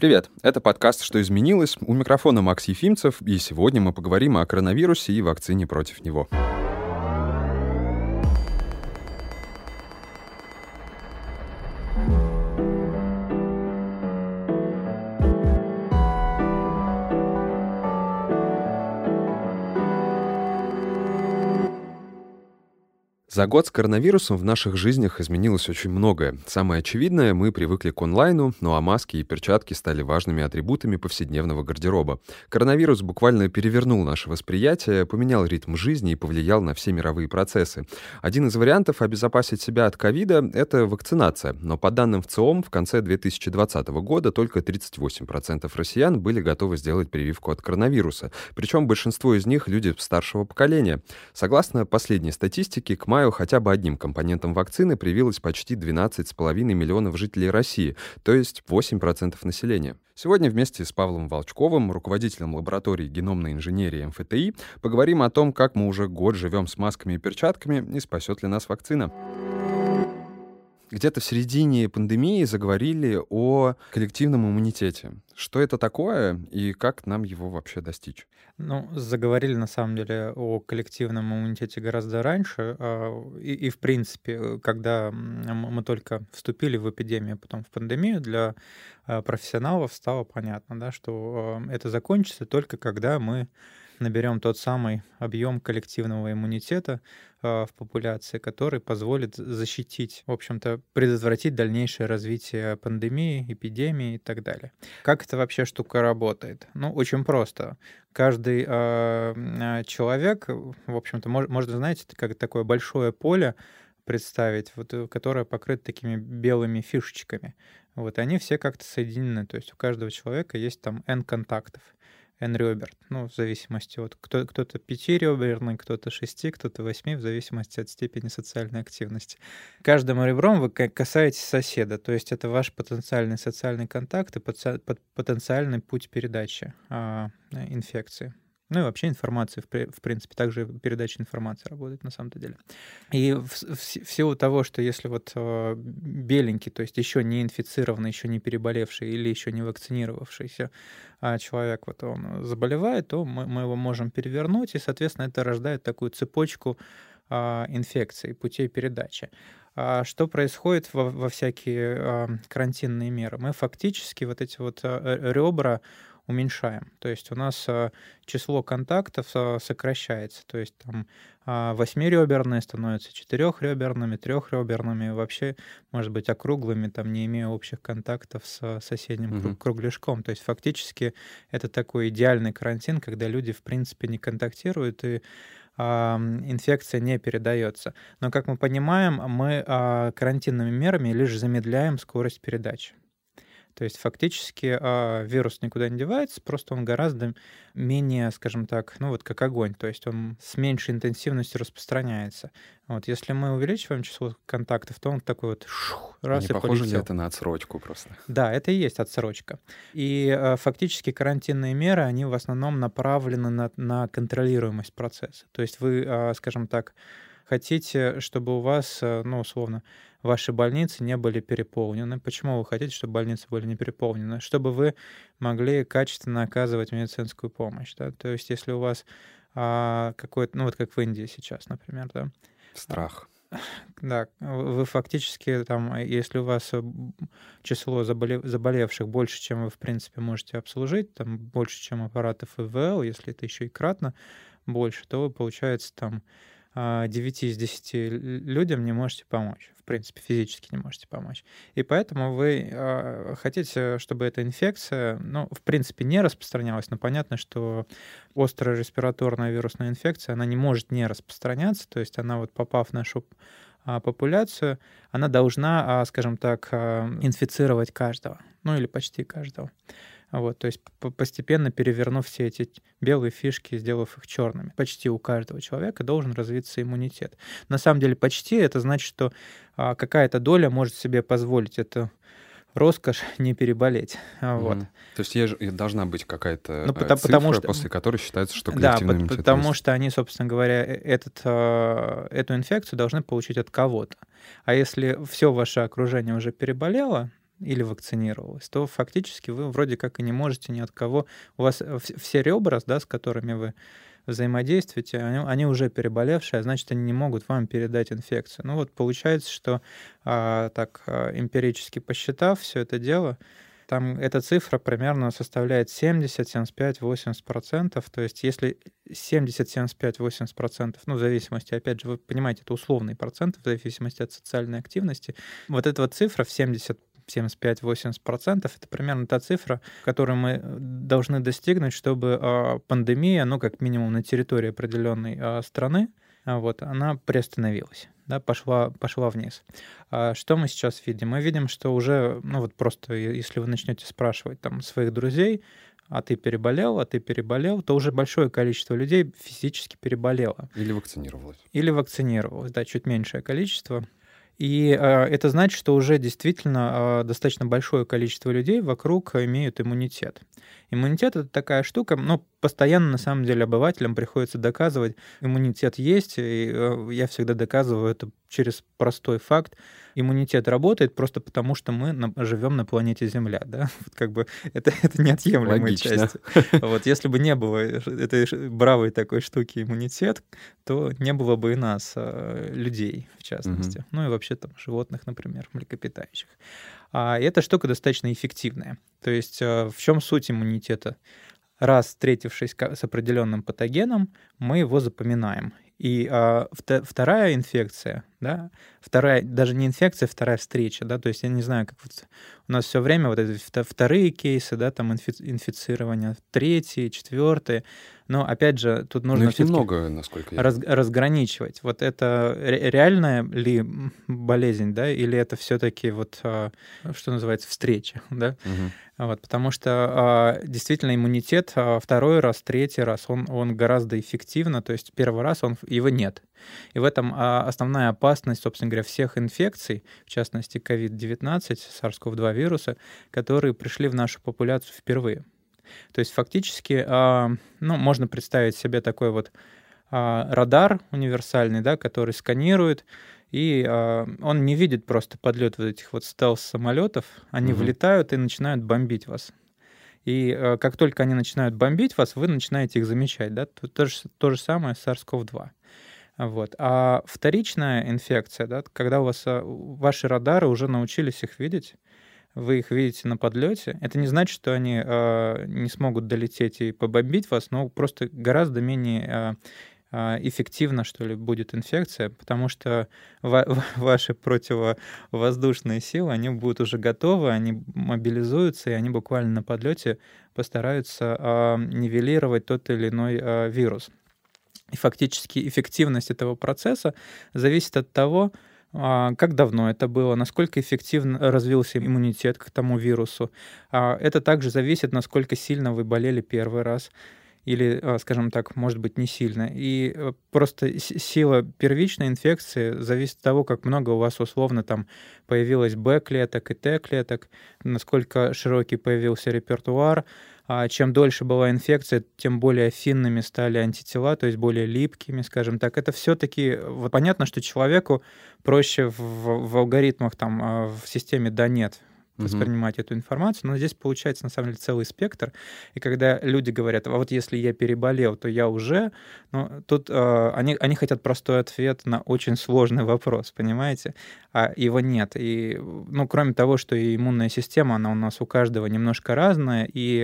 Привет, это подкаст «Что изменилось?». У микрофона Макс Ефимцев, и сегодня мы поговорим о коронавирусе и вакцине против него. За год с коронавирусом в наших жизнях изменилось очень многое. Самое очевидное, мы привыкли к онлайну, ну а маски и перчатки стали важными атрибутами повседневного гардероба. Коронавирус буквально перевернул наше восприятие, поменял ритм жизни и повлиял на все мировые процессы. Один из вариантов обезопасить себя от ковида — это вакцинация. Но по данным ВЦИОМ, в конце 2020 года только 38% россиян были готовы сделать прививку от коронавируса. Причем большинство из них — люди старшего поколения. Согласно последней статистике, к маю хотя бы одним компонентом вакцины привилось почти 12,5 миллионов жителей России, то есть 8% населения. Сегодня вместе с Павлом Волчковым, руководителем лаборатории геномной инженерии МФТИ, поговорим о том, как мы уже год живем с масками и перчатками и спасет ли нас вакцина. Где-то в середине пандемии заговорили о коллективном иммунитете. Что это такое и как нам его вообще достичь? Заговорили на самом деле о коллективном иммунитете гораздо раньше. И в принципе, когда мы только вступили в эпидемию, потом в пандемию, для профессионалов стало понятно, да, что это закончится только когда мы наберем тот самый объем коллективного иммунитета в популяции, который позволит защитить, в общем-то, предотвратить дальнейшее развитие пандемии, эпидемии и так далее. Как эта вообще штука работает? Очень просто. Каждый человек, в общем-то, можно, знаете, как такое большое поле представить, которое покрыто такими белыми фишечками. Они все как-то соединены, то есть у каждого человека есть там N контактов. N-ребер, в зависимости от... Кто-то 5-реберный, кто-то 6, кто-то 8, в зависимости от степени социальной активности. Каждым ребром вы касаетесь соседа, то есть это ваш потенциальный социальный контакт и потенциальный путь передачи инфекции. И вообще информации, в принципе, также передача информации работает на самом-то деле. И в силу того, что если беленький, то есть еще не инфицированный, еще не переболевший или еще не вакцинировавшийся человек, он заболевает, то мы его можем перевернуть, и, соответственно, это рождает такую цепочку инфекций, путей передачи. Что происходит во всякие карантинные меры? Мы фактически эти ребра уменьшаем. То есть у нас число контактов сокращается. То есть там 8-реберные становятся 4-реберными, 3-реберными, вообще, может быть, округлыми, там, не имея общих контактов с соседним кругляшком. То есть фактически это такой идеальный карантин, когда люди, в принципе, не контактируют и инфекция не передается. Но, как мы понимаем, мы карантинными мерами лишь замедляем скорость передачи. То есть фактически вирус никуда не девается, просто он гораздо менее, скажем так, как огонь, то есть он с меньшей интенсивностью распространяется. Если мы увеличиваем число контактов, то он такой раз не и похоже полетел. ли это на отсрочку просто? Да, это и есть отсрочка. И фактически карантинные меры, они в основном направлены на контролируемость процесса. То есть вы, скажем так, хотите, чтобы у вас, условно, ваши больницы не были переполнены. Почему вы хотите, чтобы больницы были не переполнены? Чтобы вы могли качественно оказывать медицинскую помощь. Да? То есть если у вас какой-то, как в Индии сейчас, например, да? Страх. Да, вы фактически там, если у вас число заболевших больше, чем вы, в принципе, можете обслужить, там больше, чем аппаратов ИВЛ, если это еще и кратно больше, то вы, получается, там 9 из 10 людям не можете помочь. В принципе, физически не можете помочь. И поэтому вы хотите, чтобы эта инфекция, в принципе, не распространялась, но понятно, что острая респираторная вирусная инфекция, она не может не распространяться, то есть она, попав в нашу популяцию, она должна, скажем так, инфицировать каждого, или почти каждого. То есть постепенно перевернув все эти белые фишки, сделав их черными. Почти у каждого человека должен развиться иммунитет. На самом деле почти это значит, что какая-то доля может себе позволить эту роскошь не переболеть. То есть должна быть какая-то цифра, после которой считается, что коллективный иммунитет есть. Потому что они, собственно говоря, эту инфекцию должны получить от кого-то. А если все ваше окружение уже переболело, или вакцинировалась, то фактически вы вроде как и не можете ни от кого... У вас все ребра, да, с которыми вы взаимодействуете, они уже переболевшие, а значит, они не могут вам передать инфекцию. Ну вот получается, что эмпирически посчитав все это дело, там эта цифра примерно составляет 70, 75, 80%. То есть если 70, 75, 80%, ну, в зависимости, опять же, вы понимаете, это условный процент, в зависимости от социальной активности, вот эта вот цифра в 70, 75-80% это примерно та цифра, которую мы должны достигнуть, чтобы пандемия, ну, как минимум на территории определенной страны, она приостановилась, да, пошла вниз. Что мы сейчас видим? Мы видим, что уже, ну вот просто если вы начнете спрашивать там своих друзей, а ты переболел, то уже большое количество людей физически переболело. Или вакцинировалось. Да, чуть меньшее количество. И это значит, что уже действительно достаточно большое количество людей вокруг имеют иммунитет. Иммунитет — это такая штука, но постоянно, на самом деле, обывателям приходится доказывать, иммунитет есть, и я всегда доказываю это через простой факт. Иммунитет работает просто потому, что мы живем на планете Земля, да? Вот как бы это неотъемлемая часть. Вот если бы не было этой бравой такой штуки иммунитет, то не было бы и нас, людей, в частности. Ну и вообще там животных, например, млекопитающих. И эта штука достаточно эффективная. То есть в чем суть иммунитета? Раз встретившись с определенным патогеном, мы его запоминаем. И вторая инфекция, да, даже не инфекция, вторая встреча, да, то есть я не знаю, как вот у нас все время вот эти вторые кейсы, да, там инфицирования, третьи, четвертые, но опять же тут нужно их немного, насколько я разграничивать. Вот это реальная ли болезнь, да, или это все-таки вот что называется встреча, да? Вот, потому что действительно иммунитет второй раз, третий раз, он гораздо эффективно, то есть первый раз его нет. И в этом основная опасность, собственно говоря, всех инфекций, в частности COVID-19, SARS-CoV-2 вируса, которые пришли в нашу популяцию впервые. То есть фактически, можно представить себе такой вот радар универсальный, да, который сканирует, и он не видит просто подлет вот этих вот стелс-самолетов, они влетают и начинают бомбить вас. И как только они начинают бомбить вас, вы начинаете их замечать, да, то же самое с SARS-CoV-2. Вот. А вторичная инфекция, да, когда у вас ваши радары уже научились их видеть, вы их видите на подлете, это не значит, что они не смогут долететь и побомбить вас, но просто гораздо менее эффективно, что ли, будет инфекция, потому что ваши противовоздушные силы, они будут уже готовы, они мобилизуются, и они буквально на подлете постараются нивелировать тот или иной вирус. И фактически эффективность этого процесса зависит от того, как давно это было, насколько эффективно развился иммунитет к тому вирусу. Это также зависит, насколько сильно вы болели первый раз, или, скажем так, может быть, не сильно. И просто сила первичной инфекции зависит от того, как много у вас условно там появилось Б-клеток и Т-клеток, насколько широкий появился репертуар. Чем дольше была инфекция, тем более афинными стали антитела, то есть более липкими, скажем так. Это все-таки понятно, что человеку проще в алгоритмах там в системе «да-нет» воспринимать эту информацию, но здесь получается на самом деле целый спектр. И когда люди говорят, а вот если я переболел, то я уже... Ну, тут они хотят простой ответ на очень сложный вопрос, понимаете? А его нет. И, кроме того, что и иммунная система, она у нас у каждого немножко разная, и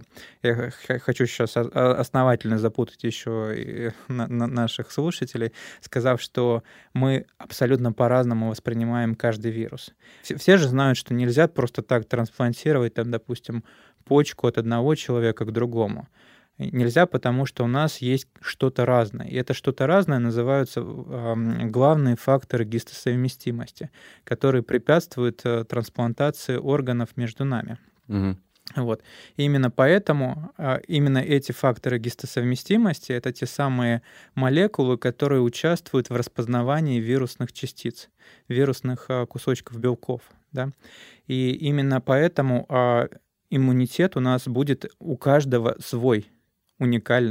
я хочу сейчас основательно запутать еще и наших слушателей, сказав, что мы абсолютно по-разному воспринимаем каждый вирус. Все же знают, что нельзя просто так трансплантировать, там, допустим, почку от одного человека к другому. Нельзя, потому что у нас есть что-то разное. И это что-то разное называются главные факторы гистосовместимости, которые препятствуют трансплантации органов между нами. Вот. И именно поэтому именно эти факторы гистосовместимости — это те самые молекулы, которые участвуют в распознавании вирусных частиц, вирусных кусочков белков. Да? И именно поэтому иммунитет у нас будет у каждого свой, уникальный.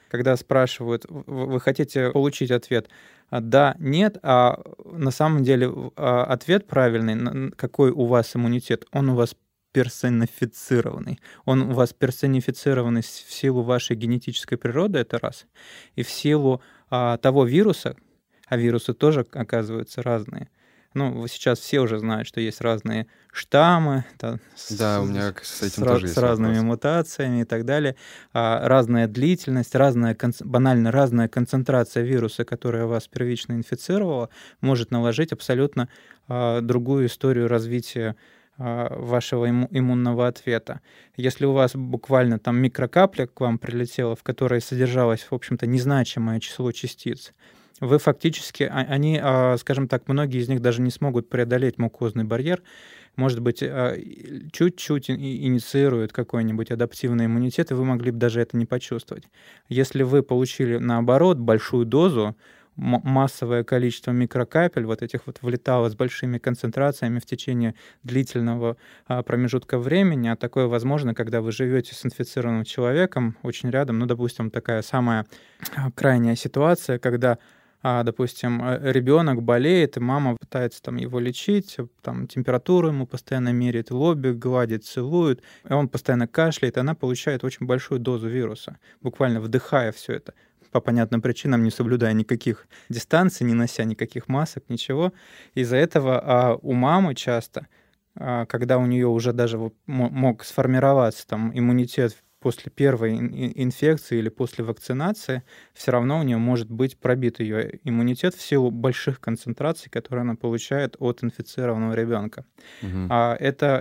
Когда спрашивают, вы хотите получить ответ «да», «нет», а на самом деле ответ правильный, какой у вас иммунитет, он у вас персонифицированный. Он у вас персонифицированный в силу вашей генетической природы, это раз, и в силу того вируса, а вирусы тоже, оказываются, разные. Ну, сейчас все уже знают, что есть разные штаммы, Да, у меня с этим тоже есть с разными вопрос. мутациями и так далее, разная длительность, банально разная концентрация вируса, которая вас первично инфицировала, может наложить абсолютно другую историю развития вашего иммунного ответа. Если у вас буквально там микрокапля к вам прилетела, в которой содержалось, в общем-то, незначимое число частиц, вы фактически, они, скажем так, многие из них даже не смогут преодолеть мукозный барьер, может быть, чуть-чуть инициируют какой-нибудь адаптивный иммунитет, и вы могли бы даже это не почувствовать. Если вы получили, наоборот, большую дозу, массовое количество микрокапель вот этих вот влетало с большими концентрациями в течение длительного промежутка времени, а такое возможно, когда вы живете с инфицированным человеком очень рядом, ну, допустим, такая самая крайняя ситуация, когда допустим, ребенок болеет, и мама пытается там его лечить, там температуру ему постоянно меряет, лобик гладит, целует, и он постоянно кашляет, и она получает очень большую дозу вируса, буквально вдыхая все это, по понятным причинам, не соблюдая никаких дистанций, не нося никаких масок, ничего. Из-за этого у мамы часто, когда у нее уже даже мог сформироваться там иммунитет после первой инфекции или после вакцинации, все равно у нее может быть пробит ее иммунитет в силу больших концентраций, которые она получает от инфицированного ребенка. Мгм. Это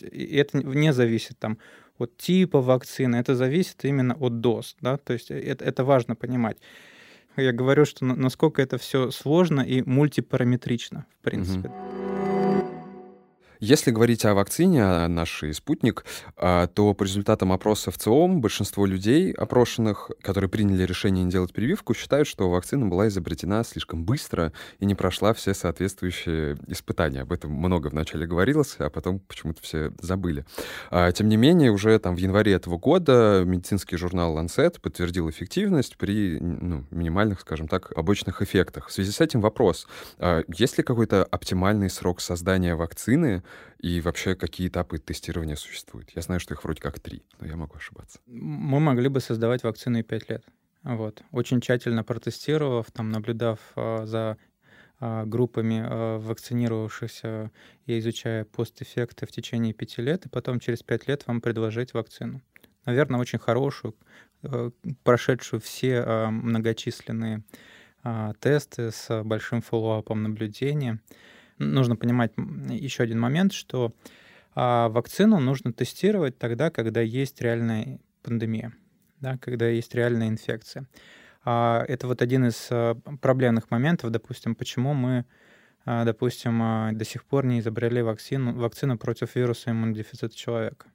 не зависит там от типа вакцины, это зависит именно от доз, да, то есть это важно понимать. Я говорю, что насколько это все сложно и мультипараметрично, в принципе. Если говорить о вакцине, о нашей «Спутник», то по результатам опроса в ЦИОМ большинство людей, опрошенных, которые приняли решение не делать прививку, считают, что вакцина была изобретена слишком быстро и не прошла все соответствующие испытания. Об этом много вначале говорилось, а потом почему-то все забыли. Тем не менее, уже там в январе этого года медицинский журнал Lancet подтвердил эффективность при минимальных, скажем так, побочных эффектах. В связи с этим вопрос. Есть ли какой-то оптимальный срок создания вакцины, и вообще, какие этапы тестирования существуют? Я знаю, что их вроде как 3, но я могу ошибаться. Мы могли бы создавать вакцину и 5 лет. Вот. Очень тщательно протестировав, там, наблюдав за группами вакцинировавшихся и изучая постэффекты в течение 5 лет, и потом через 5 лет вам предложить вакцину. Наверное, очень хорошую, прошедшую все многочисленные тесты с большим фоллоуапом наблюдения. Нужно понимать еще один момент, что вакцину нужно тестировать тогда, когда есть реальная пандемия, да, когда есть реальная инфекция. Это вот один из проблемных моментов, допустим, почему мы, допустим, до сих пор не изобрели вакцину против вируса иммунодефицита человека.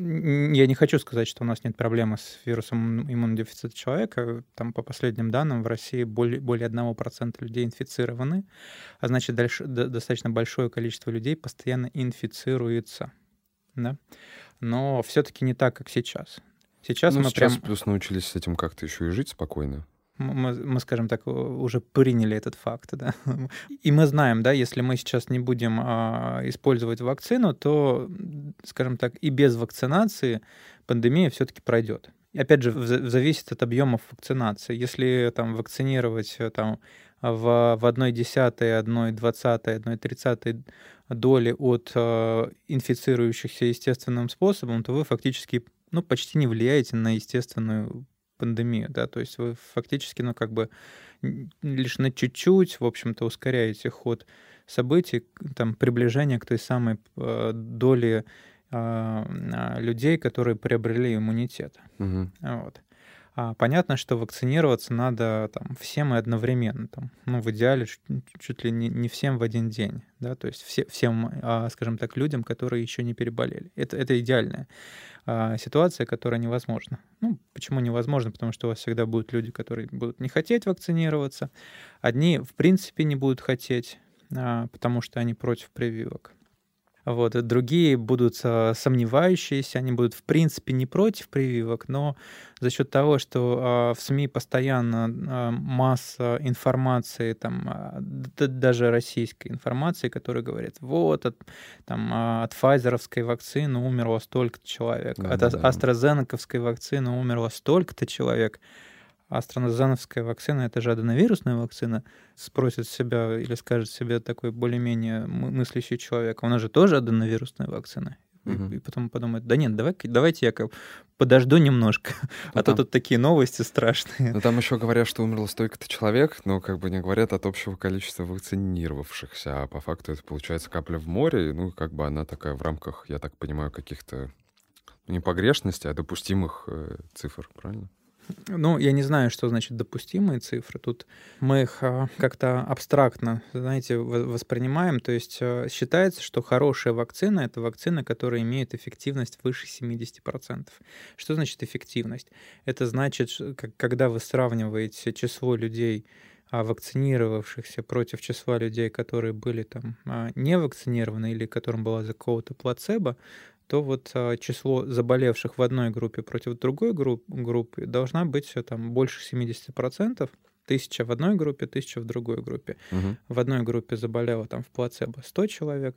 Я не хочу сказать, что у нас нет проблемы с вирусом иммунодефицита человека. Там, по последним данным, в России более 1% людей инфицированы, а значит, достаточно большое количество людей постоянно инфицируется. Да? Но все-таки не так, как сейчас. Сейчас мы сейчас плюс научились с этим как-то еще и жить спокойно. Мы, скажем так, уже приняли этот факт, да. И мы знаем, да, если мы сейчас не будем использовать вакцину, то, скажем так, и без вакцинации пандемия все-таки пройдет. И опять же, зависит от объемов вакцинации. Если там вакцинировать там, в 1/10, 1/20, 1/30 доли от инфицирующихся естественным способом, то вы фактически почти не влияете на естественную пандемию, да, то есть вы фактически, лишь на чуть-чуть, в общем-то, ускоряете ход событий, там, приближение к той самой доле людей, которые приобрели иммунитет. Угу. Вот. Понятно, что вакцинироваться надо там, всем и одновременно. Там, в идеале чуть ли не всем в один день. Да? То есть всем, скажем так, людям, которые еще не переболели. Это идеальная ситуация, которая невозможна. Почему невозможно? Потому что у вас всегда будут люди, которые будут не хотеть вакцинироваться. Одни, в принципе, не будут хотеть, потому что они против прививок. Вот, и другие будут сомневающиеся, они будут в принципе не против прививок, но за счет того, что в СМИ постоянно масса информации, там, даже российской информации, которая говорит, вот от файзеровской вакцины умерло столько-то человек, от Да-да-да. AstraZeneca-ской вакцины умерло столько-то человек. AstraZeneca вакцина — это же аденовирусная вакцина, спросит себя или скажет себе такой более-менее мыслящий человек, она же тоже аденовирусная вакцина. И потом подумает, да нет, давайте я подожду немножко, а то тут такие новости страшные. Ну, там еще говорят, что умерло столько-то человек, но как бы не говорят от общего количества вакцинировавшихся, а по факту это получается капля в море, ну, как бы она такая в рамках, я так понимаю, каких-то не погрешностей, а допустимых цифр, правильно? Ну, я не знаю, что значит допустимые цифры. Тут мы их как-то абстрактно, знаете, воспринимаем. То есть считается, что хорошая вакцина — это вакцина, которая имеет эффективность выше 70%. Что значит эффективность? Это значит, когда вы сравниваете число людей, вакцинировавшихся против числа людей, которые были там не вакцинированы или которым была за какого-то плацебо, то вот число заболевших в одной группе против другой группы должна быть там больше 70%. 1000 в одной группе, 1000 в другой группе. В одной группе заболело там в плацебо 100 человек,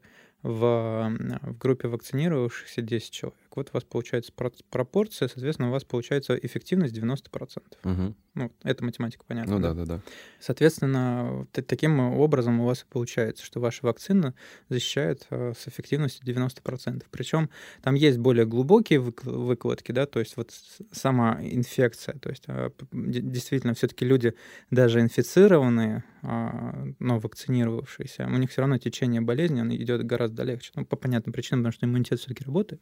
в группе вакцинировавшихся 10 человек. Вот у вас получается пропорция, соответственно, у вас получается эффективность 90%. Ну, это математика, понятно. Ну да. Соответственно, таким образом у вас и получается, что ваша вакцина защищает с эффективностью 90%. Причем там есть более глубокие выкладки, да, то есть вот сама инфекция, то есть действительно все-таки люди, даже инфицированные, но вакцинировавшиеся, у них все равно течение болезни идет гораздо легче. Ну, по понятным причинам, потому что иммунитет все-таки работает.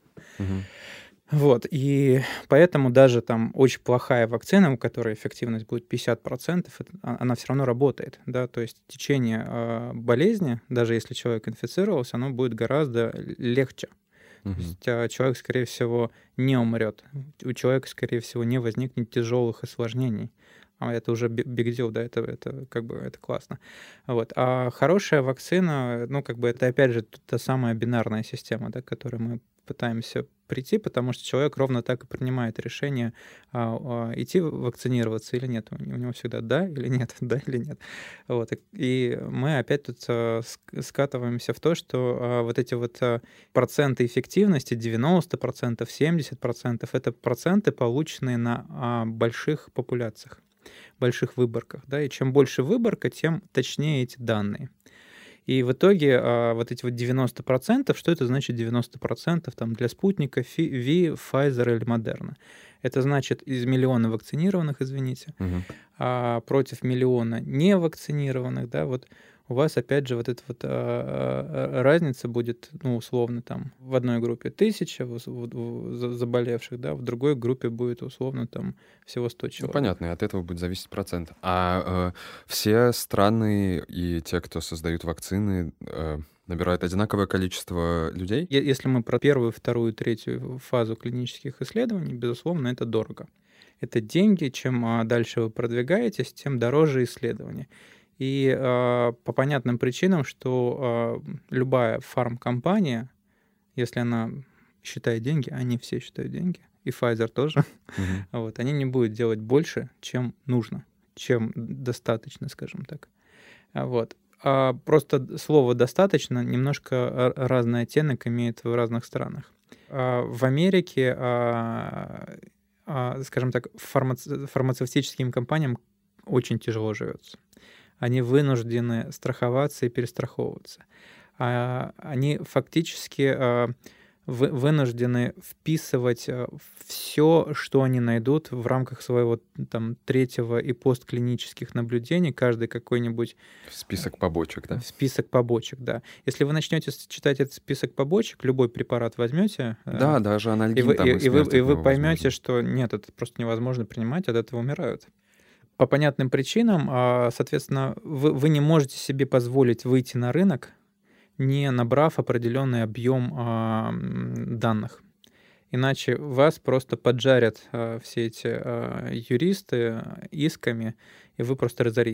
Вот, и поэтому даже там очень плохая вакцина, у которой эффективность будет 50%, она все равно работает, да, то есть течение болезни, даже если человек инфицировался, оно будет гораздо легче. То есть человек, скорее всего, не умрет, у человека, скорее всего, не возникнет тяжелых осложнений. А это уже big deal, да, это как бы это классно. Вот. А хорошая вакцина, ну, как бы это, опять же, та самая бинарная система, да, к которой мы пытаемся прийти, потому что человек ровно так и принимает решение, идти вакцинироваться или нет. У него всегда да или нет, да или нет. Вот. И мы опять тут скатываемся в то, что вот эти вот проценты эффективности, 90%, 70%, это проценты, полученные на больших популяциях, больших выборках. Да? И чем больше выборка, тем точнее эти данные. И в итоге вот эти вот 90%, что это значит 90% там, для спутника, Ви, Pfizer или Moderna? Это значит из миллиона вакцинированных, извините, против миллиона невакцинированных, да, вот у вас опять же вот эта вот разница будет, ну, условно, там в одной группе 1000 заболевших, да, в другой группе будет условно там всего 100 человек. Ну, понятно, и от этого будет зависеть процент. А все страны и те, кто создают вакцины, набирают одинаковое количество людей? Если мы про первую, вторую, третью фазу клинических исследований, безусловно, это дорого. Это деньги, чем дальше вы продвигаетесь, тем дороже исследования. И по понятным причинам, что любая фармкомпания, если она считает деньги, они все считают деньги, и Pfizer тоже, вот, они не будут делать больше, чем нужно, чем достаточно, скажем так. Вот. Просто слово «достаточно» немножко разный оттенок имеет в разных странах. В Америке, скажем так, фармацевтическим компаниям очень тяжело живется. Они вынуждены страховаться и перестраховываться. Они фактически вынуждены вписывать все, что они найдут в рамках своего там третьего и постклинических наблюдений, каждый какой-нибудь... Список побочек, да? Список побочек, да. Если вы начнете читать этот список побочек, любой препарат возьмете... Да, даже анальгин и вы поймете, что нет, это просто невозможно принимать, от этого умирают. По понятным причинам, соответственно, вы не можете себе позволить выйти на рынок, не набрав определенный объем данных. Иначе вас просто поджарят все эти юристы исками, и вы просто разоритесь.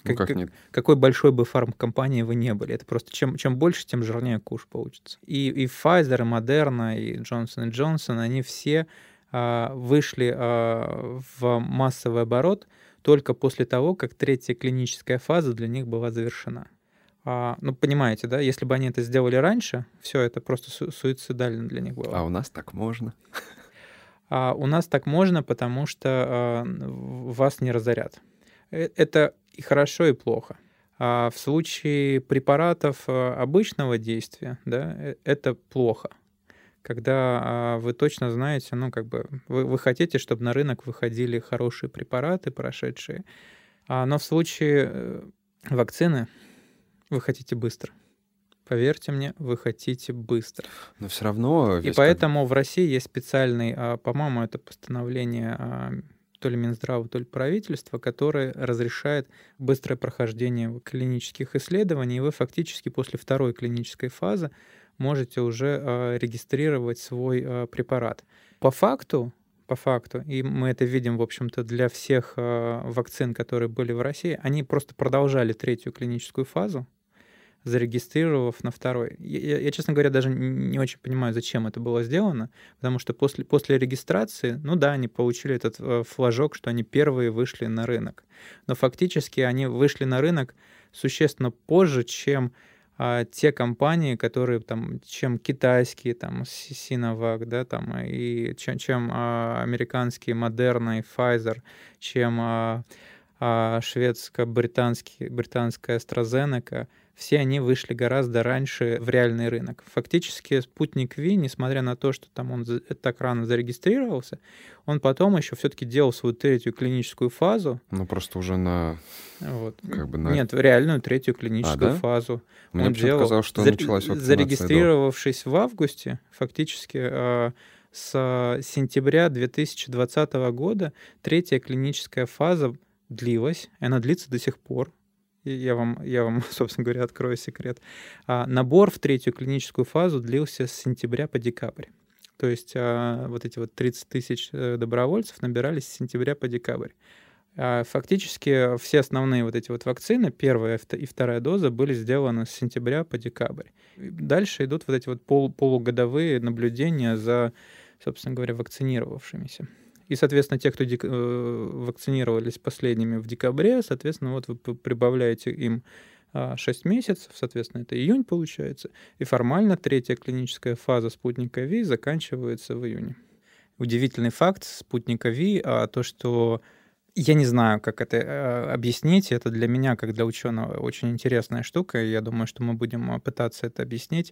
Ну, как нет? Какой большой бы фармкомпанией вы не были. Это просто чем больше, тем жирнее куш получится. И Pfizer, и Moderna, и Johnson Johnson, они все вышли в массовый оборот только после того, как третья клиническая фаза для них была завершена. Ну, понимаете, да? Если бы они это сделали раньше, все это просто суицидально для них было. А у нас так можно? У нас так можно, потому что вас не разорят. Это и хорошо, и плохо. В случае препаратов обычного действия, да, это плохо. Когда вы точно знаете, ну, как бы, вы хотите, чтобы на рынок выходили хорошие препараты, прошедшие. Но в случае вакцины вы хотите быстро. Поверьте мне, вы хотите быстро. Но все равно... И поэтому в России есть специальный, по-моему, это постановление то ли Минздрава, то ли правительства, которое разрешает быстрое прохождение клинических исследований, и вы фактически после второй клинической фазы можете уже регистрировать свой препарат. По факту, и мы это видим, в общем-то, для всех вакцин, которые были в России, они просто продолжали третью клиническую фазу, зарегистрировав на второй. Я, честно говоря, даже не очень понимаю, зачем это было сделано, потому что после регистрации, ну да, они получили этот флажок, что они первые вышли на рынок. Но фактически они вышли на рынок существенно позже, чем те компании, которые там, чем китайские, там, Sinovac, да, там, и чем американские Moderna и Pfizer, чем британская AstraZeneca, все они вышли гораздо раньше в реальный рынок. Фактически спутник Ви, несмотря на то, что там он так рано зарегистрировался, он потом еще все-таки делал свою третью клиническую фазу. Ну, просто уже на... Вот. Как бы Нет, реальную третью клиническую да? фазу. Мне почему-то казалось, что началась вакцинация зарегистрировавшись в августе, фактически с сентября 2020 года третья клиническая фаза длилась, и она длится до сих пор. Я вам, собственно говоря, открою секрет. Набор в третью клиническую фазу длился с сентября по декабрь. То есть вот эти вот 30 тысяч добровольцев набирались с сентября по декабрь. Фактически все основные вот эти вот вакцины, первая и вторая доза, были сделаны с сентября по декабрь. Дальше идут вот эти вот полугодовые наблюдения за, собственно говоря, вакцинировавшимися. И, соответственно, те, кто вакцинировались последними в декабре, соответственно, вот вы прибавляете им 6 месяцев, соответственно, это июнь получается, и формально третья клиническая фаза спутника Ви заканчивается в июне. Удивительный факт спутника Ви, то, что я не знаю, как это объяснить, это для меня, как для ученого, очень интересная штука, и я думаю, что мы будем пытаться это объяснить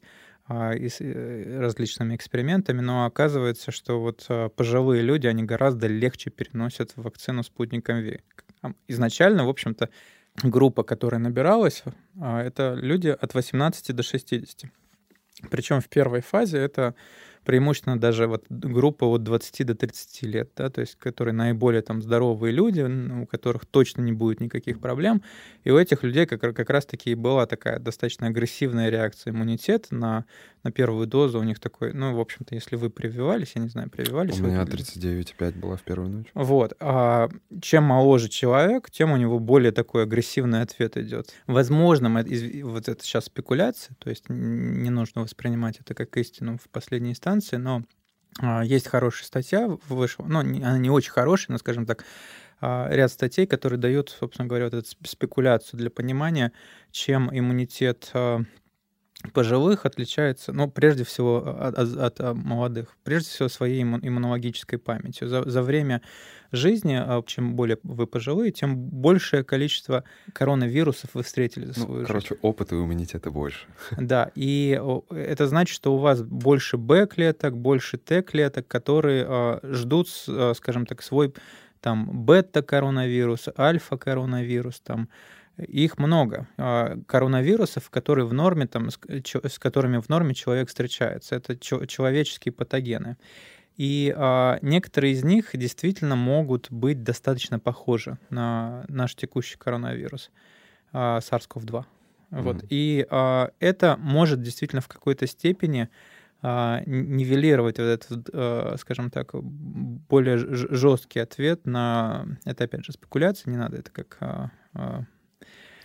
различными экспериментами, но оказывается, что вот пожилые люди, они гораздо легче переносят вакцину спутником Ви. Изначально, в общем-то, группа, которая набиралась, это люди от 18 до 60. Причем в первой фазе это преимущественно даже вот группа от 20 до 30 лет, да, то есть которые наиболее там здоровые люди, у которых точно не будет никаких проблем. И у этих людей как раз-таки и была такая достаточно агрессивная реакция иммунитета на первую дозу. У них такой, ну, в общем-то, если вы прививались, я не знаю, прививались? У меня 39,5 была в первую ночь. Вот. Чем моложе человек, тем у него более такой агрессивный ответ идет. Возможно, вот это сейчас спекуляция, то есть не нужно воспринимать это как истину в последней инстанции, но есть хорошая статья, вышла, ну, она не очень хорошая, но, скажем так, ряд статей, которые дают, собственно говоря, вот эту спекуляцию для понимания, чем иммунитет пожилых отличается, ну, прежде всего, от молодых, прежде всего, своей иммунологической памятью. За время жизни, чем более вы пожилые, тем большее количество коронавирусов вы встретили за свою жизнь. Короче, опыта у иммунитета больше. Да, и это значит, что у вас больше Б-клеток, больше Т-клеток, которые ждут, скажем так, свой там бета-коронавирус, альфа-коронавирус, там, их много. Коронавирусов, которые в норме, там, с которыми в норме человек встречается. Это человеческие патогены. И некоторые из них действительно могут быть достаточно похожи на наш текущий коронавирус, SARS-CoV-2. Вот. И это может действительно в какой-то степени нивелировать вот этот, скажем так, более жесткий ответ на... Это, опять же, спекуляция, не надо это как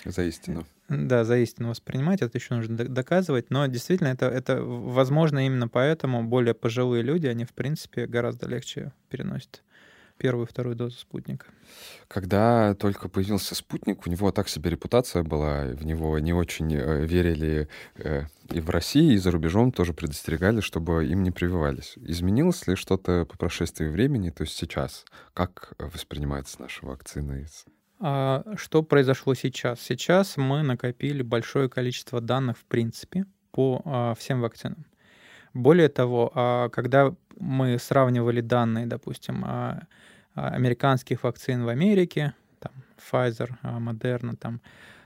За истину. Да, за истину воспринимать, это еще нужно доказывать, но действительно это возможно именно поэтому более пожилые люди, они, в принципе, гораздо легче переносят первую и вторую дозу спутника. Когда только появился спутник, у него так себе репутация была, в него не очень верили и в России, и за рубежом тоже предостерегали, чтобы им не прививались. Изменилось ли что-то по прошествии времени, то есть сейчас? Как воспринимается наша вакцина? Что произошло сейчас? Сейчас мы накопили большое количество данных, в принципе, по всем вакцинам. Более того, когда мы сравнивали данные, допустим, американских вакцин в Америке, там, Pfizer, Moderna, там,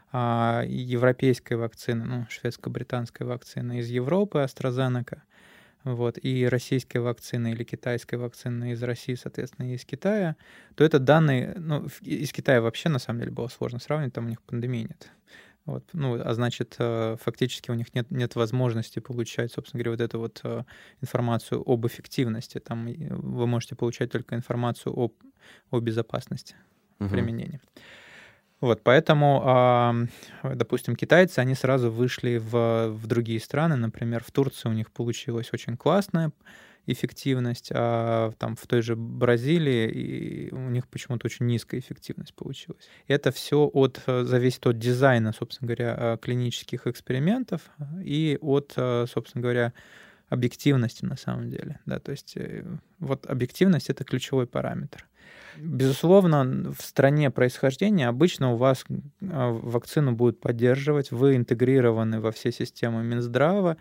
европейской вакцины, ну, шведско-британской вакцины из Европы, AstraZeneca, вот, и российской вакцины или китайской вакцины из России, соответственно, и из Китая, то это данные, ну, из Китая вообще, на самом деле, было сложно сравнивать, там у них пандемии нет. Вот, ну, а значит, фактически у них нет возможности получать, собственно говоря, вот эту вот информацию об эффективности. Там вы можете получать только информацию о безопасности применения. Вот, поэтому, допустим, китайцы, они сразу вышли в другие страны. Например, в Турции у них получилась очень классная эффективность, а там в той же Бразилии и у них почему-то очень низкая эффективность получилась. Это все зависит от дизайна, собственно говоря, клинических экспериментов и от, собственно говоря, объективности на самом деле. Да, то есть вот объективность — это ключевой параметр. Безусловно, в стране происхождения обычно у вас вакцину будут поддерживать, вы интегрированы во все системы Минздрава,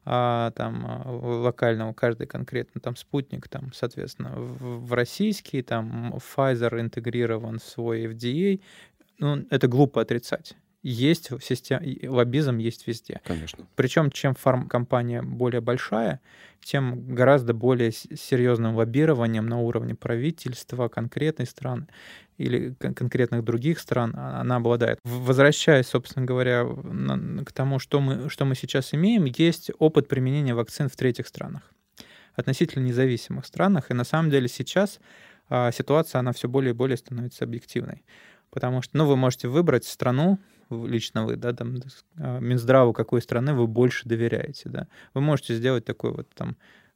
там локального, каждый конкретно там спутник, там, соответственно, в российский, там Pfizer интегрирован в свой FDA. Ну, это глупо отрицать. Есть система, лоббизм есть везде. Конечно. Причем, чем фармкомпания более большая, тем гораздо более серьезным лоббированием на уровне правительства конкретной страны или конкретных других стран она обладает. Возвращаясь, собственно говоря, к тому, что мы сейчас имеем, есть опыт применения вакцин в третьих странах, относительно независимых странах. И на самом деле сейчас ситуация, она все более и более становится объективной. Потому что, вы можете выбрать страну, лично вы, да, там, Минздраву какой страны вы больше доверяете, да. Вы можете сделать такой вот там,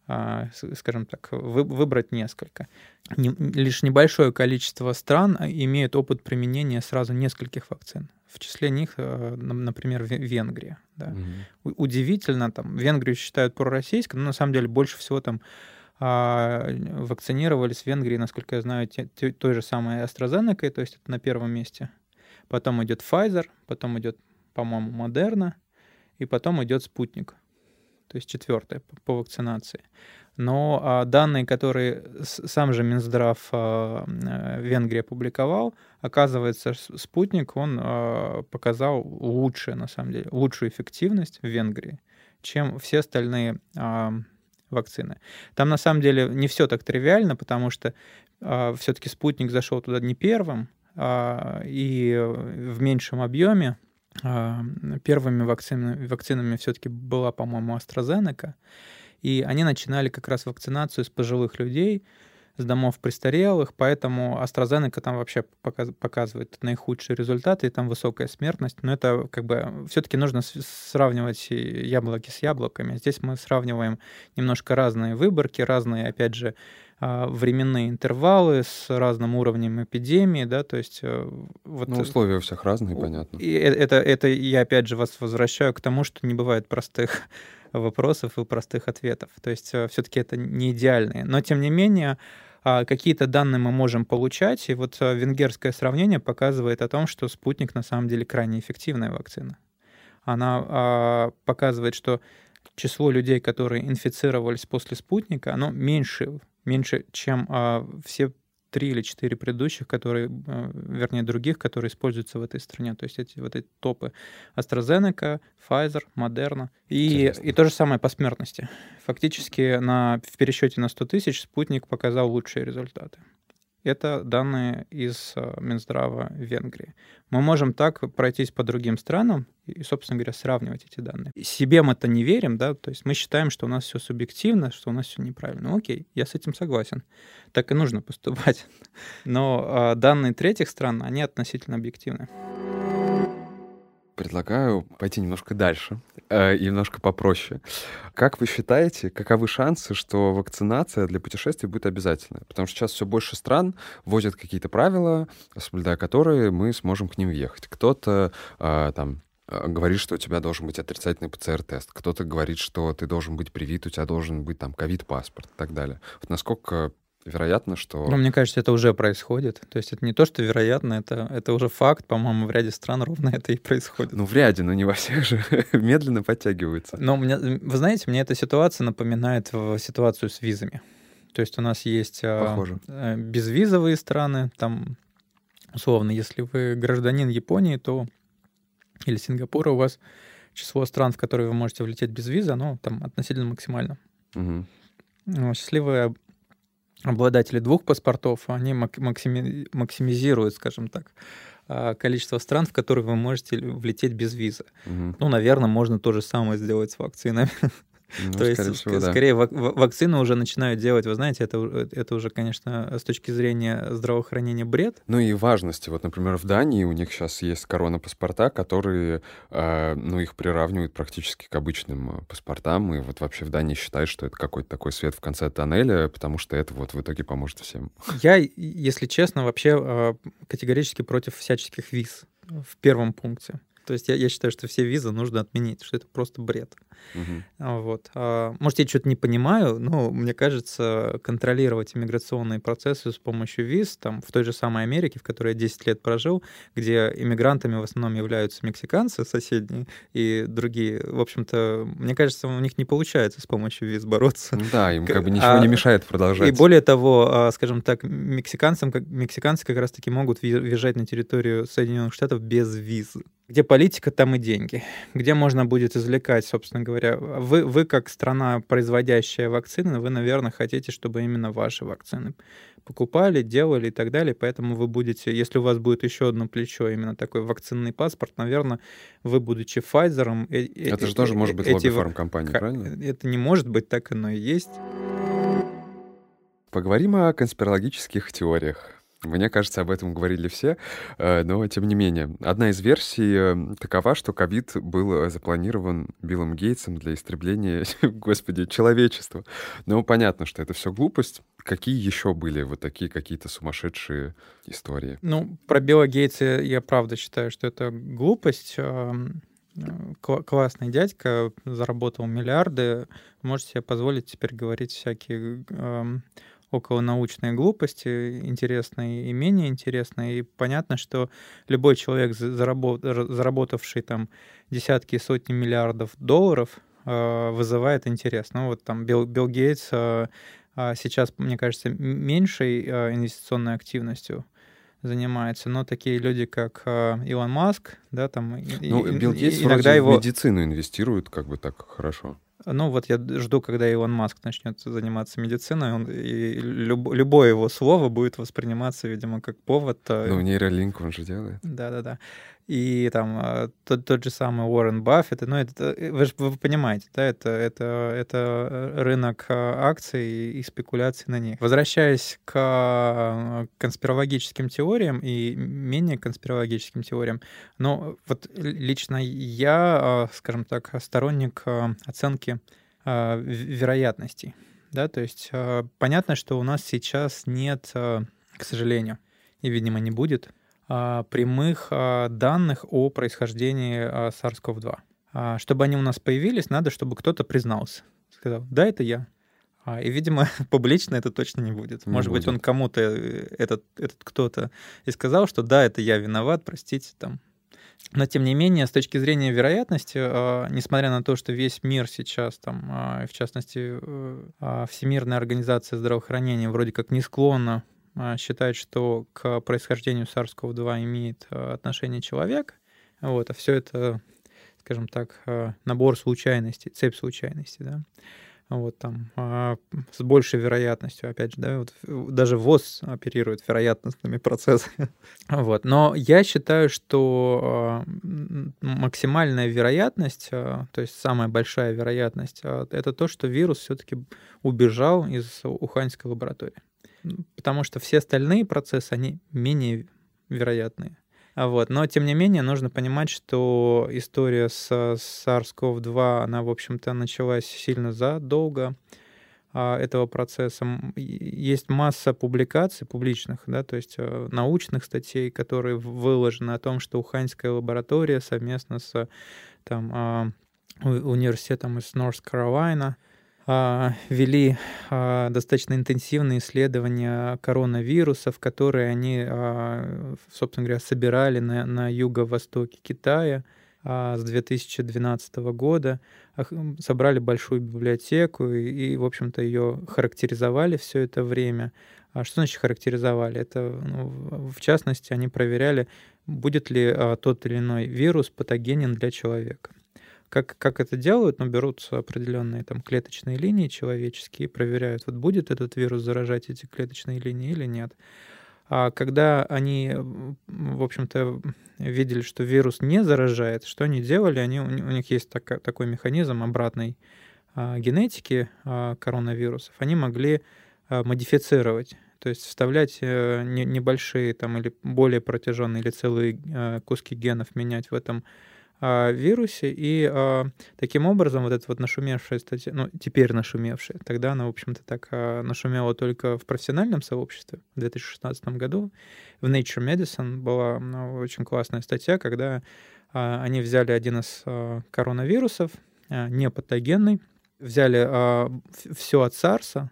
скажем так, выбрать несколько. Лишь небольшое количество стран имеют опыт применения сразу нескольких вакцин. В числе них, например, Венгрия. Да. Удивительно, там, Венгрию считают пророссийской, но на самом деле больше всего там вакцинировались в Венгрии, насколько я знаю, той же самой AstraZeneca, то есть это на первом месте. Потом идет Pfizer, потом идет, по-моему, Moderna, и потом идет спутник, то есть четвертое по вакцинации. Но данные, которые сам же Минздрав Венгрии опубликовал, оказывается, спутник, он показал на самом деле, лучшую эффективность в Венгрии, чем все остальные вакцины. Там на самом деле не все так тривиально, потому что все-таки спутник зашел туда не первым, и в меньшем объеме. Первыми вакцинами все-таки была, по-моему, AstraZeneca, и они начинали как раз вакцинацию с пожилых людей, с домов престарелых, поэтому AstraZeneca там вообще показывает наихудшие результаты, и там высокая смертность, но это как бы все-таки нужно сравнивать яблоки с яблоками. Здесь мы сравниваем немножко разные выборки, разные, опять же, временные интервалы с разным уровнем эпидемии, да, то есть... Вот, условия у всех разные, понятно. И это я опять же вас возвращаю к тому, что не бывает простых вопросов и простых ответов. То есть все-таки это не идеальные. Но, тем не менее, какие-то данные мы можем получать, и вот венгерское сравнение показывает о том, что спутник на самом деле крайне эффективная вакцина. Она показывает, что число людей, которые инфицировались после спутника, оно меньше, чем все 3 или 4 предыдущих, других, которые используются в этой стране. То есть эти топы AstraZeneca, Pfizer, Moderna. И то же самое по смертности. Фактически в пересчете на 100 тысяч спутник показал лучшие результаты. Это данные из Минздрава Венгрии. Мы можем так пройтись по другим странам и, собственно говоря, сравнивать эти данные. Себе мы-то не верим, да, то есть мы считаем, что у нас все субъективно, что у нас все неправильно. Ну, окей, я с этим согласен. Так и нужно поступать. Но данные третьих стран, они относительно объективны. Предлагаю пойти немножко дальше и немножко попроще. Как вы считаете, каковы шансы, что вакцинация для путешествий будет обязательной? Потому что сейчас все больше стран вводят какие-то правила, соблюдая которые мы сможем к ним въехать. Кто-то говорит, что у тебя должен быть отрицательный ПЦР-тест. Кто-то говорит, что ты должен быть привит, у тебя должен быть там ковид-паспорт и так далее. Вот насколько вероятно, что... Ну, мне кажется, это уже происходит. То есть это не то, что вероятно, это уже факт. По-моему, в ряде стран ровно это и происходит. Ну, в ряде, но не во всех же. Медленно подтягивается. Но вы знаете, мне эта ситуация напоминает ситуацию с визами. То есть у нас есть безвизовые страны. Там, условно, если вы гражданин Японии, то или Сингапура, у вас число стран, в которые вы можете влететь без визы, оно там относительно максимально. Угу. Счастливые обладатели 2 паспортов, они максимизируют, скажем так, количество стран, в которые вы можете влететь без визы. Угу. Ну, наверное, можно то же самое сделать с вакцинами. Ну, то есть, скорее, вакцины уже начинают делать, вы знаете, это уже, конечно, с точки зрения здравоохранения бред. Ну и важности. Вот, например, в Дании у них сейчас есть коронапаспорта, которые, их приравнивают практически к обычным паспортам. И вот вообще в Дании считают, что это какой-то такой свет в конце тоннеля, потому что это вот в итоге поможет всем. Я, если честно, вообще категорически против всяческих виз в первом пункте. То есть я считаю, что все визы нужно отменить, что это просто бред. Вот. Может, я что-то не понимаю, но мне кажется, контролировать иммиграционные процессы с помощью виз, там, в той же самой Америке, в которой я 10 лет прожил, где иммигрантами в основном являются мексиканцы соседние и другие, в общем-то, мне кажется, у них не получается с помощью виз бороться. Ну да, им как бы ничего не мешает продолжать. И более того, скажем так, мексиканцы как раз-таки могут въезжать на территорию Соединенных Штатов без визы. Где политика, там и деньги. Где можно будет извлекать, собственно говоря. Вы как страна, производящая вакцины, вы, наверное, хотите, чтобы именно ваши вакцины покупали, делали и так далее. Поэтому вы будете, если у вас будет еще одно плечо, именно такой вакцинный паспорт, наверное, вы, будучи Pfizer... Это же тоже может быть лобби-фармкомпания, правильно? Это не может быть, так оно и есть. Поговорим о конспирологических теориях. Мне кажется, об этом говорили все, но тем не менее. Одна из версий такова, что ковид был запланирован Биллом Гейтсом для истребления, человечества. Но понятно, что это все глупость. Какие еще были вот такие какие-то сумасшедшие истории? Ну, про Билла Гейтса я правда считаю, что это глупость. Классный дядька, заработал миллиарды. Можете себе позволить теперь говорить всякие... околонаучные глупости, интересные и менее интересные. И понятно, что любой человек, заработавший там десятки и сотни миллиардов долларов, вызывает интерес. Ну вот там Билл Гейтс сейчас, мне кажется, меньшей инвестиционной активностью занимается, но такие люди, как Илон Маск, да, там... Билл Гейтс иногда в медицину инвестирует как бы так хорошо. Ну вот я жду, когда Илон Маск начнет заниматься медициной, и любое его слово будет восприниматься, видимо, как повод. Ну, нейролинк он же делает. Да-да-да. И там тот же самый Уоррен Баффет, вы понимаете, да, это рынок акций и спекуляций на них. Возвращаясь к конспирологическим теориям и менее конспирологическим теориям, но вот лично я, скажем так, сторонник оценки вероятностей. Да, то есть понятно, что у нас сейчас нет, к сожалению, и, видимо, не будет прямых данных о происхождении SARS-CoV-2. Чтобы они у нас появились, надо, чтобы кто-то признался. Сказал, да, это я. И, видимо, публично это точно не будет. Может быть, он кому-то, этот кто-то, и сказал, что да, это я виноват, простите, там. Но, тем не менее, с точки зрения вероятности, несмотря на то, что весь мир сейчас, там, в частности, Всемирная организация здравоохранения вроде как не склонна считать, что к происхождению SARS-CoV-2 имеет отношение человек, вот, а все это, скажем так, набор случайностей, цепь случайностей, да. Вот там с большей вероятностью, опять же, да, вот, даже ВОЗ оперирует вероятностными процессами. Вот. Но я считаю, что максимальная вероятность, то есть самая большая вероятность, это то, что вирус все-таки убежал из уханьской лаборатории. Потому что все остальные процессы, они менее вероятные. Вот. Но, тем не менее, нужно понимать, что история с SARS-CoV-2, она, в общем-то, началась сильно задолго этого процесса. Есть масса публикаций публичных, да, то есть научных статей, которые выложены о том, что уханьская лаборатория совместно с университетом из North Carolina вели достаточно интенсивные исследования коронавирусов, которые они, собственно говоря, собирали на юго-востоке Китая с 2012 года, собрали большую библиотеку и, в общем-то, ее характеризовали все это время. А что значит характеризовали? Это, в частности, они проверяли, будет ли тот или иной вирус патогенен для человека. Как это делают? Берутся определенные клеточные линии человеческие и проверяют, вот будет этот вирус заражать эти клеточные линии или нет. А когда они, в общем-то, видели, что вирус не заражает, что они делали? У них есть такой механизм обратной генетики коронавирусов. Они могли модифицировать, то есть вставлять небольшие или более протяженные или целые куски генов менять в этом вирусе, и таким образом вот эта вот нашумевшая статья, теперь нашумевшая, тогда она, в общем-то, так нашумела только в профессиональном сообществе в 2016 году. В Nature Medicine была очень классная статья, когда они взяли один из коронавирусов, не патогенный, взяли все от SARS,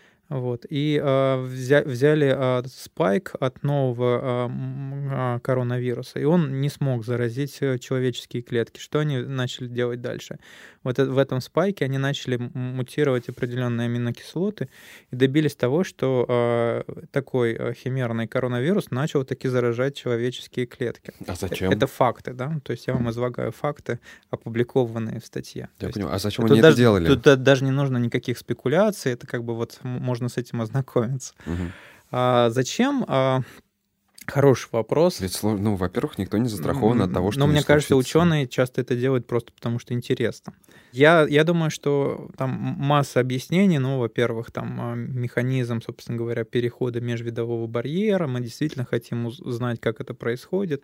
и взяли спайк от нового коронавируса, и он не смог заразить человеческие клетки. Что они начали делать дальше? В этом спайке они начали мутировать определенные аминокислоты и добились того, что такой химерный коронавирус начал таки заражать человеческие клетки. А зачем? Это факты, да? То есть я вам излагаю факты, опубликованные в статье. Я понимаю. А зачем они это делали? Тут даже не нужно никаких спекуляций, это можно с этим ознакомиться. Угу. Зачем? Хороший вопрос. Ведь, во-первых, никто не застрахован от того, что мне кажется, случится. ученые часто это делают просто потому, что интересно. Я думаю, что там масса объяснений. Во-первых, механизм, собственно говоря, перехода межвидового барьера. Мы действительно хотим узнать, как это происходит.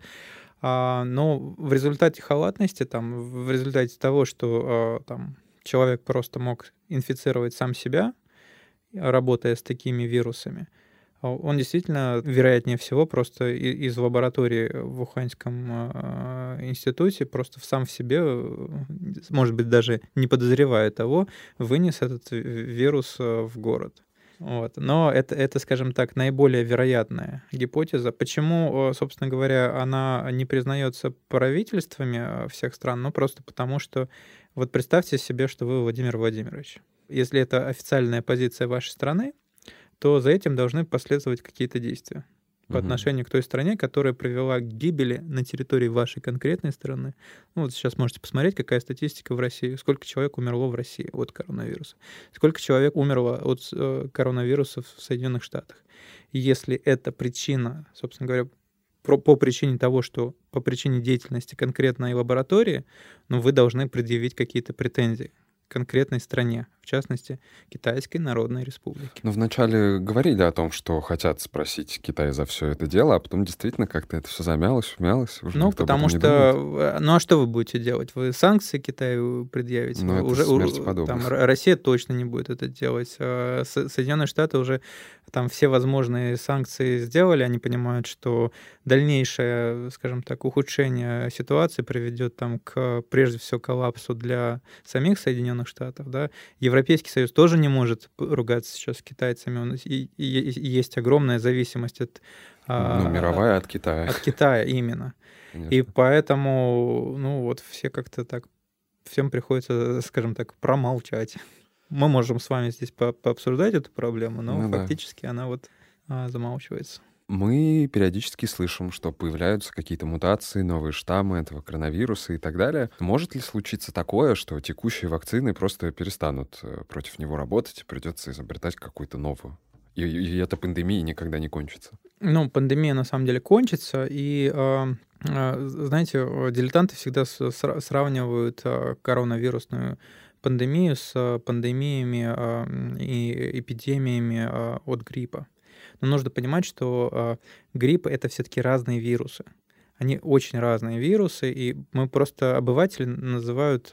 Но в результате халатности, в результате того, что человек просто мог инфицировать сам себя, работая с такими вирусами, он действительно, вероятнее всего, просто из лаборатории в Уханьском институте просто сам в себе, может быть, даже не подозревая того, вынес этот вирус в город. Но это, скажем так, наиболее вероятная гипотеза. Почему, собственно говоря, она не признается правительствами всех стран? Просто потому, что вот представьте себе, что вы Владимир Владимирович. Если это официальная позиция вашей страны, то за этим должны последовать какие-то действия по отношению к той стране, которая привела к гибели на территории вашей конкретной страны. Сейчас можете посмотреть, какая статистика в России, сколько человек умерло в России от коронавируса, сколько человек умерло от коронавируса в Соединенных Штатах. И если это причина, собственно говоря, по причине того, что по причине деятельности конкретной лаборатории, вы должны предъявить какие-то претензии конкретной стране, в частности, Китайской Народной Республике. Вначале говорили о том, что хотят спросить Китай за все это дело, а потом действительно как-то это все замялось, умялось. Уже потому что... а что вы будете делать? Вы санкции Китаю предъявите? Это смерти подобных. Россия точно не будет это делать. Соединенные Штаты уже все возможные санкции сделали. Они понимают, что дальнейшее, скажем так, ухудшение ситуации приведет к, прежде всего, коллапсу для самих Соединенных Штатов. Да? Европейский Союз тоже не может ругаться сейчас с китайцами. И есть огромная зависимость от... мировая от Китая. От Китая именно. Конечно. И поэтому, все как-то так... Всем приходится, скажем так, промолчать. Мы можем с вами здесь пообсуждать эту проблему, но фактически она замалчивается. Мы периодически слышим, что появляются какие-то мутации, новые штаммы этого коронавируса и так далее. Может ли случиться такое, что текущие вакцины просто перестанут против него работать, и придется изобретать какую-то новую? И эта пандемия никогда не кончится? Пандемия на самом деле кончится, и, знаете, дилетанты всегда сравнивают коронавирусную пандемию с пандемиями и эпидемиями от гриппа. Но нужно понимать, что грипп — это все-таки разные вирусы. Они очень разные вирусы, и мы просто, обыватели называют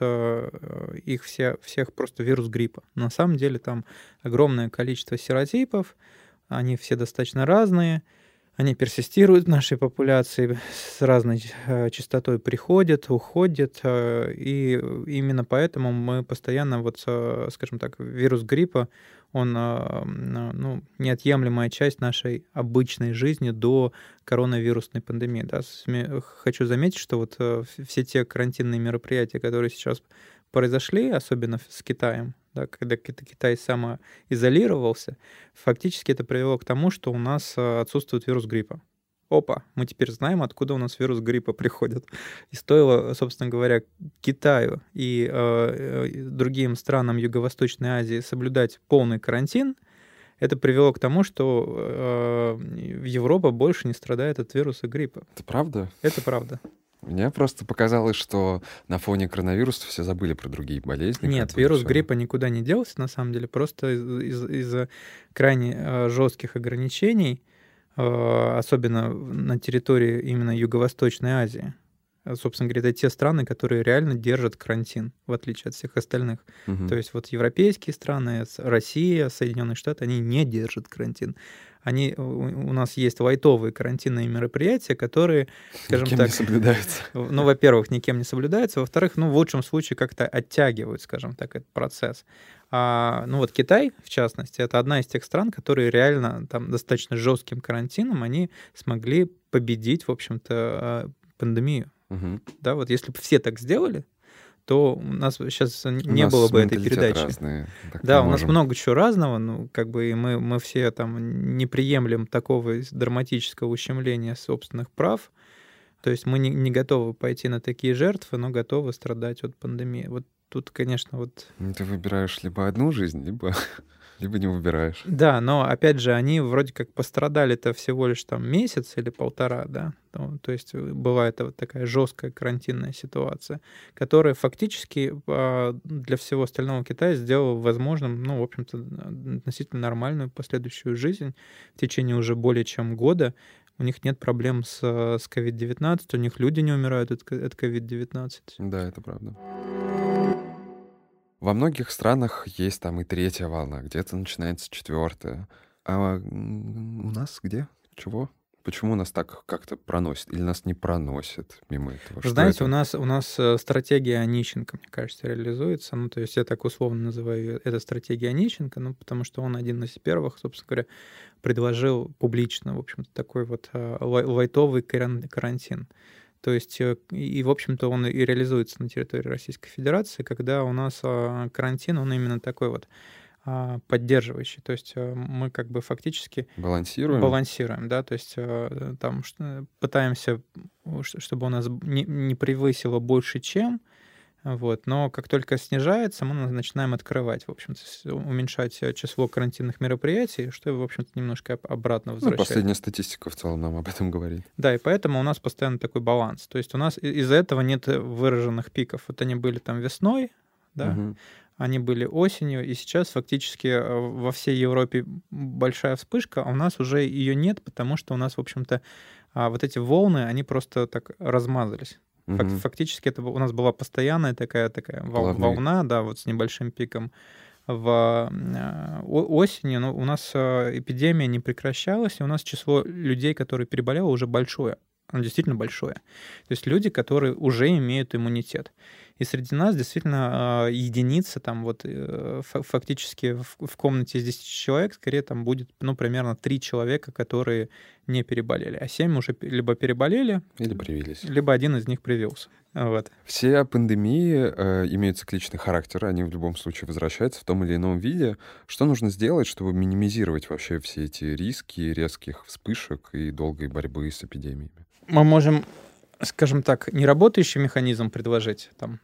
их всех просто вирус гриппа. На самом деле там огромное количество серотипов, они все достаточно разные, они персистируют в нашей популяции, с разной частотой приходят, уходят, и именно поэтому мы постоянно, вот, скажем так, вирус гриппа, он неотъемлемая часть нашей обычной жизни до коронавирусной пандемии. Да. Хочу заметить, что вот все те карантинные мероприятия, которые сейчас произошли, особенно с Китаем, да, когда Китай самоизолировался, фактически это привело к тому, что у нас отсутствует вирус гриппа. Опа, мы теперь знаем, откуда у нас вирус гриппа приходит. И стоило, собственно говоря, Китаю и другим странам Юго-Восточной Азии соблюдать полный карантин, это привело к тому, что Европа больше не страдает от вируса гриппа. Это правда? Это правда. Мне просто показалось, что на фоне коронавируса все забыли про другие болезни. Нет, вирус гриппа никуда не делся, на самом деле, просто из-за крайне жестких ограничений, особенно на территории именно Юго-Восточной Азии. Собственно говоря, это те страны, которые реально держат карантин, в отличие от всех остальных. Угу. То есть вот европейские страны, Россия, Соединенные Штаты, они не держат карантин. У нас есть лайтовые карантинные мероприятия, которые, скажем никем так... не соблюдаются. Ну, во-первых, никем не соблюдаются, во-вторых, в лучшем случае как-то оттягивают, скажем так, этот процесс. Вот Китай, в частности, это одна из тех стран, которые реально там достаточно жестким карантином, они смогли победить, в общем-то, пандемию. Угу. Да, вот если бы все так сделали, то у нас сейчас не было бы этой передачи. Разные, да, у нас много чего разного, и мы все там не приемлем такого драматического ущемления собственных прав. То есть мы не готовы пойти на такие жертвы, но готовы страдать от пандемии. Вот тут, конечно, вот... Ты выбираешь либо одну жизнь, либо не выбираешь. Да, но, опять же, они вроде как пострадали-то всего лишь там месяц или полтора, да. То есть была это вот такая жесткая карантинная ситуация, которая фактически для всего остального Китая сделала возможным, в общем-то, относительно нормальную последующую жизнь в течение уже более чем года. У них нет проблем с COVID-19, у них люди не умирают от COVID-19. Да, это правда. Во многих странах есть там и 3-я волна, где-то начинается 4-я. А у нас где? Чего? Почему нас так как-то проносит? Или нас не проносит мимо этого? Знаете, у нас стратегия Онищенко, мне кажется, реализуется. То есть я так условно называю это стратегия Онищенко, потому что он один из первых, собственно говоря, предложил публично, в общем-то, такой вот лайтовый карантин. То есть, и, в общем-то, он и реализуется на территории Российской Федерации, когда у нас карантин, он именно такой вот поддерживающий. То есть мы как бы фактически балансируем, да, то есть там пытаемся, чтобы у нас не превысило больше, чем, вот, но как только снижается, мы начинаем открывать, в общем-то, уменьшать число карантинных мероприятий, что, в общем-то, немножко обратно возвращает. Последняя статистика в целом нам об этом говорит. Да, и поэтому у нас постоянно такой баланс. То есть у нас из-за этого нет выраженных пиков. Вот они были там весной, да, угу. Они были осенью, и сейчас фактически во всей Европе большая вспышка, а у нас уже ее нет, потому что у нас, в общем-то, вот эти волны, они просто так размазались. Фактически это у нас была постоянная такая волна, да, вот с небольшим пиком в осени, но у нас эпидемия не прекращалась, и у нас число людей, которые переболело, уже большое. Оно действительно большое. То есть люди, которые уже имеют иммунитет. И среди нас действительно единицы, там вот фактически в комнате из 10 человек, скорее там будет, примерно 3 человека, которые не переболели, а 7 уже либо переболели, или привились, либо один из них привился. Вот. Все пандемии имеют цикличный характер, они в любом случае возвращаются в том или ином виде. Что нужно сделать, чтобы минимизировать вообще все эти риски резких вспышек и долгой борьбы с эпидемиями? Мы можем, скажем так, неработающий механизм предложить. Там,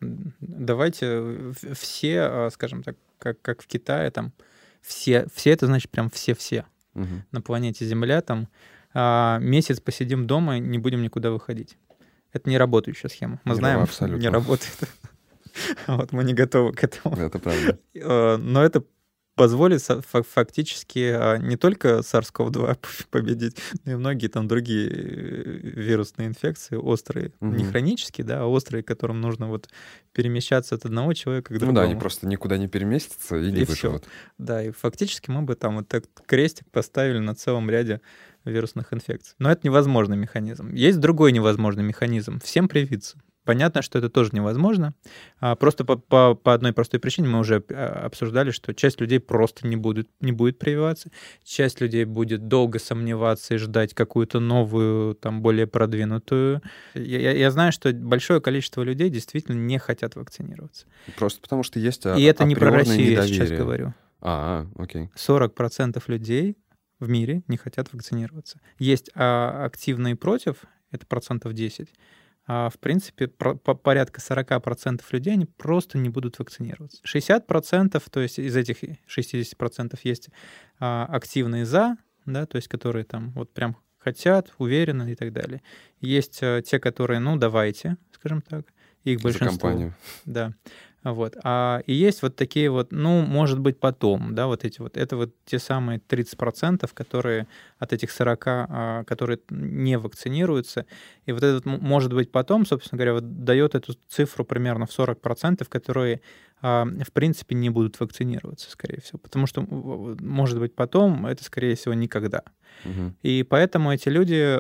давайте все, скажем так, как в Китае, там, все это значит прям все-все. На планете Земля, там, месяц посидим дома, не будем никуда выходить. Это не работающая схема. Мы знаем, что не работает. Вот мы не готовы к этому. Это правда. Но это позволит фактически не только SARS-CoV-2 победить, но и многие там другие вирусные инфекции, острые, не хронические, да, а острые, которым нужно вот перемещаться от одного человека к другому. Ну да, они просто никуда не переместятся и не выживут. Да, и фактически мы бы там вот так крестик поставили на целом ряде вирусных инфекций. Но это невозможный механизм. Есть другой невозможный механизм. Всем привиться. Понятно, что это тоже невозможно. Просто по одной простой причине мы уже обсуждали, что часть людей просто не будет прививаться, часть людей будет долго сомневаться и ждать какую-то новую, там, более продвинутую. Я знаю, что большое количество людей действительно не хотят вакцинироваться. Просто потому что есть И это не про Россию, недоверие. я сейчас говорю. Окей. 40% людей в мире не хотят вакцинироваться. Есть активные против, это 10%. В принципе, порядка 40% людей, они просто не будут вакцинироваться. 60%, то есть из этих 60% есть активные «за», да, то есть которые там вот прям хотят, уверены и так далее. Есть те, которые, ну, давайте, скажем так, их большинство. За компанию. Да. Вот. И есть вот такие вот, ну, может быть, потом, да, вот эти вот, это вот те самые 30%, которые от этих 40, которые не вакцинируются. И вот этот, может быть, потом, собственно говоря, вот дает эту цифру примерно в 40%, которые, в принципе, не будут вакцинироваться, скорее всего. Потому что, может быть, потом, это, скорее всего, никогда. Угу. И поэтому эти люди,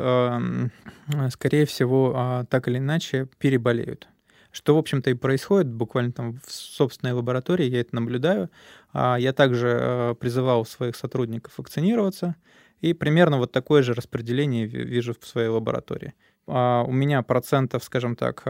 скорее всего, так или иначе переболеют. Что, в общем-то, и происходит буквально там в собственной лаборатории, я это наблюдаю. Я также призывал своих сотрудников вакцинироваться, и примерно вот такое же распределение вижу в своей лаборатории. У меня процентов, скажем так,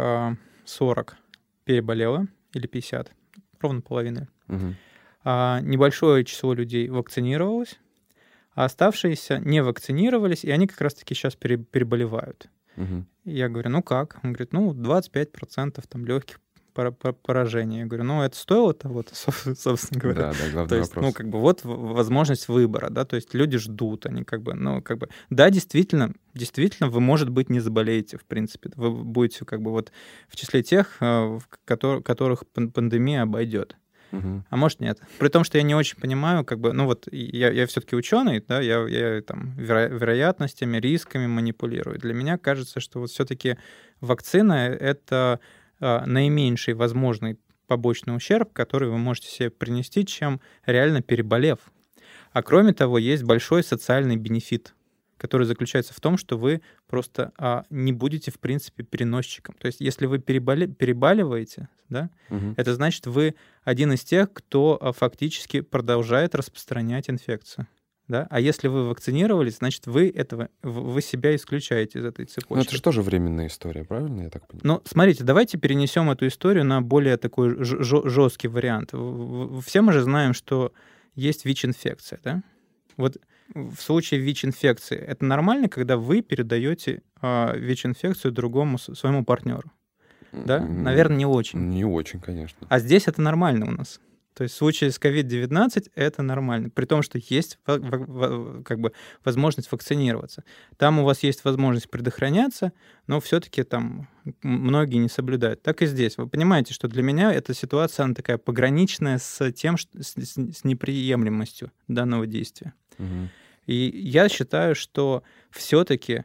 40 переболело, или 50, ровно половина. Угу. Небольшое число людей вакцинировалось, а оставшиеся не вакцинировались, и они как раз-таки сейчас переболевают. Угу. Я говорю, ну как? Он говорит, ну 25% там легких поражений. Я говорю, ну это стоило того-то, собственно говоря. Да, главный то есть, вопрос. ну как бы вот возможность выбора, да, то есть люди ждут, они как бы, ну как бы, да, действительно, вы, может быть, не заболеете, в принципе, вы будете как бы вот в числе тех, которых пандемия обойдет. Угу. А может, нет. При том, что я не очень понимаю, как бы, ну вот я все-таки ученый, да, я там вероятностями, рисками манипулирую. Для меня кажется, что вот все-таки вакцина — это наименьший возможный побочный ущерб, который вы можете себе принести, чем реально переболев. А кроме того, есть большой социальный бенефит, который заключается в том, что вы просто не будете, в принципе, переносчиком. То есть если вы перебаливаете, да, это значит, вы один из тех, кто фактически продолжает распространять инфекцию. Да? А если вы вакцинировались, значит, вы себя исключаете из этой цепочки. Ну, это же тоже временная история, правильно, я так понимаю? Ну, смотрите, давайте перенесем эту историю на более такой жесткий вариант. Все мы же знаем, что есть ВИЧ-инфекция, да? Вот в случае ВИЧ-инфекции это нормально, когда вы передаете ВИЧ-инфекцию другому своему партнеру? Да? Наверное, не очень. Не очень, конечно. А здесь это нормально у нас. То есть в случае с COVID-19 это нормально, при том, что есть как бы возможность вакцинироваться. Там у вас есть возможность предохраняться, но все-таки там многие не соблюдают. Так и здесь. Вы понимаете, что для меня эта ситуация, она такая пограничная с тем, с неприемлемостью данного действия. Угу. И я считаю, что все-таки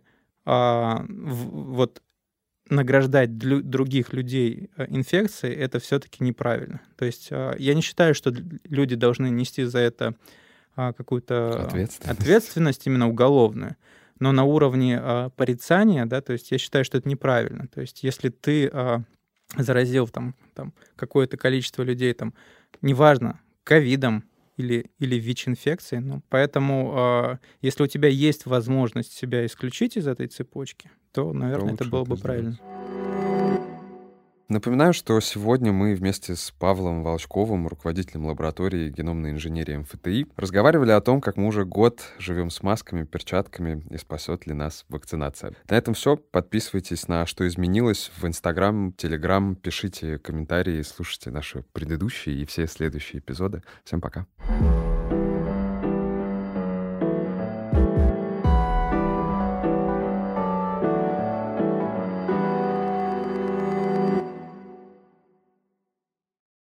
вот награждать других людей инфекцией, это все-таки неправильно. То есть я не считаю, что люди должны нести за это какую-то ответственность именно уголовную. Но на уровне порицания, да, то есть я считаю, что это неправильно. То есть если ты заразил там какое-то количество людей, там, неважно, ковидом или ВИЧ-инфекцией, ну, поэтому если у тебя есть возможность себя исключить из этой цепочки, то, наверное, это было бы правильно. Напоминаю, что сегодня мы вместе с Павлом Волчковым, руководителем лаборатории геномной инженерии МФТИ, разговаривали о том, как мы уже год живем с масками, перчатками и спасет ли нас вакцинация. На этом все. Подписывайтесь на «Что изменилось» в Инстаграм, Телеграм, пишите комментарии, слушайте наши предыдущие и все следующие эпизоды. Всем пока.